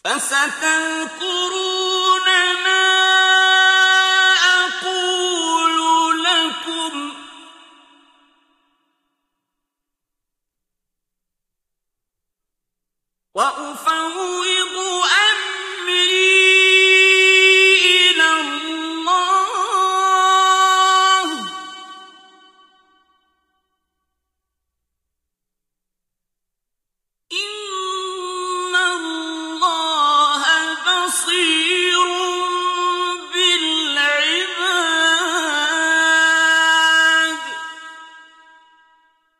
فستذكرون ما أقول لكم وأفوض أمري إلى الله إن الله بصير